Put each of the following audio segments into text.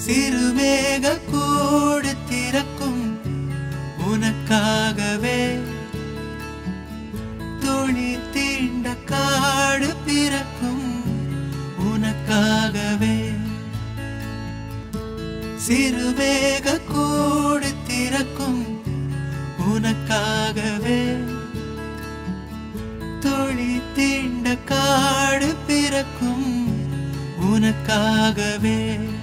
சிறுமேக கூடு திறக்கும் உனக்காகவே துளி தீண்ட காடு பிறக்கும் உனக்காகவே சிறுமேக கூடு திறக்கும் உனக்காகவே துளி தீண்ட காடு பிறக்கும் உனக்காகவே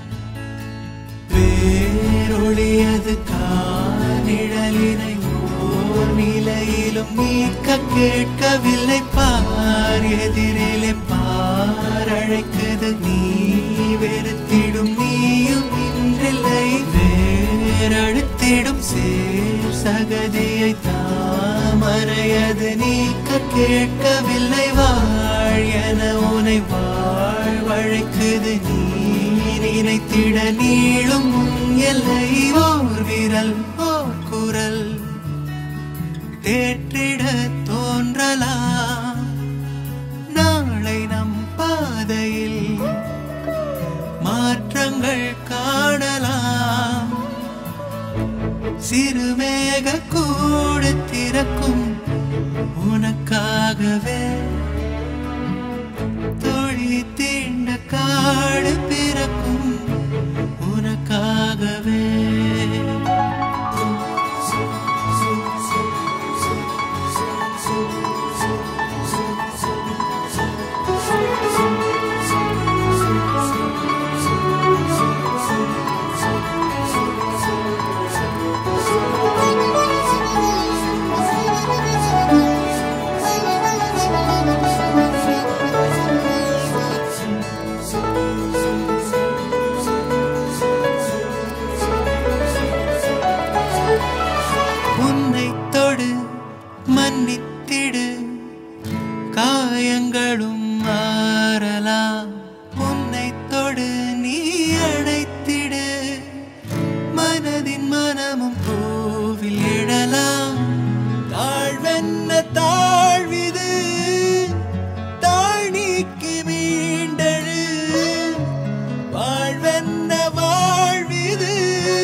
வேரொளியது காணிழலினை ஓர் நிலையிலும் நீக்க கேட்கவில்லை பார் எதிரிலே பார் அழைக்குது நீ வெறுத்திடும் நீயும் இன்றில்லை வேரழுத்திடும் சேர் சகதியை தாமரையது நீக்க கேட்கவில்லை வாழ் என உனை வாழ்வழைக்குது நீ நினைத்திட நீளும் எல்லை ஓர் விரல் ஓர் குரல் தேற்றிட தோன்றலாம் நாளை நம் பாதையில் மாற்றங்கள் காணலாம் சிறுமேக கூடு திறக்கும் உனக்காகவே தொழி தீண்ட காடு பிறக்கும் உனக்காகவே மன்னித்திடு காயங்களும் மாறலாம் உன்னை தொடு நீ அழைத்திடு மனதின் மனமும் கோவில் இடலாம் தாழ்வென்ன தாழ்விது தாழ் நீக்கி மீண்டழு வாழ்வென்ன வாழ்விது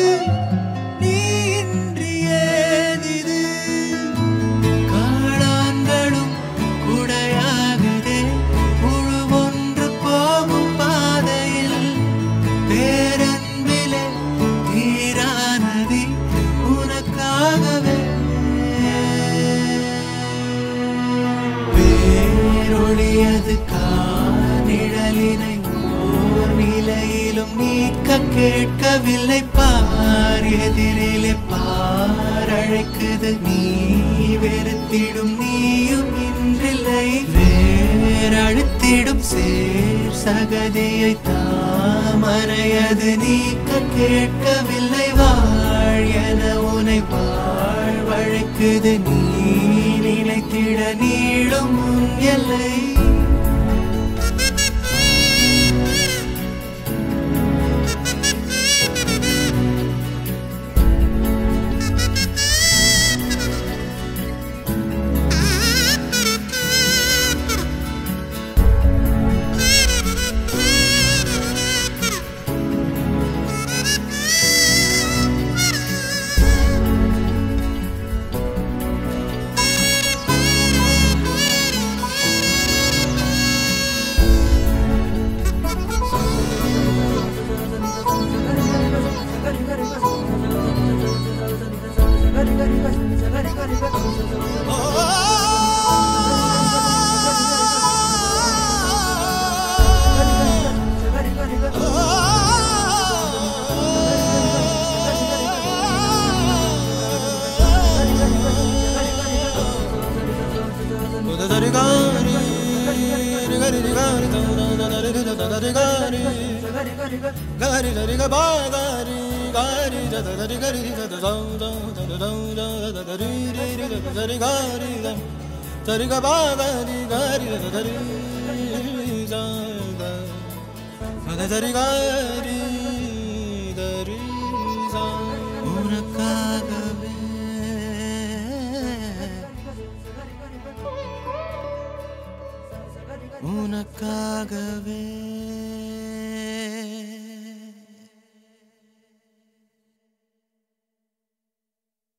காணிழலினை ஓர் நிலையிலும் நீக்க கேட்கவில்லை பார் எதிரிலே பார் அழைக்குது நீ வெறுத்திடும் நீயும் இன்றில்லை வேரழுத்திடும் சேர் சகதியை தாமரையது நீக்க கேட்கவில்லை வாழ் என உனை வாழ்வழைக்குது நீ நினைத்திட நீளும் எல்லை உனக்காகவே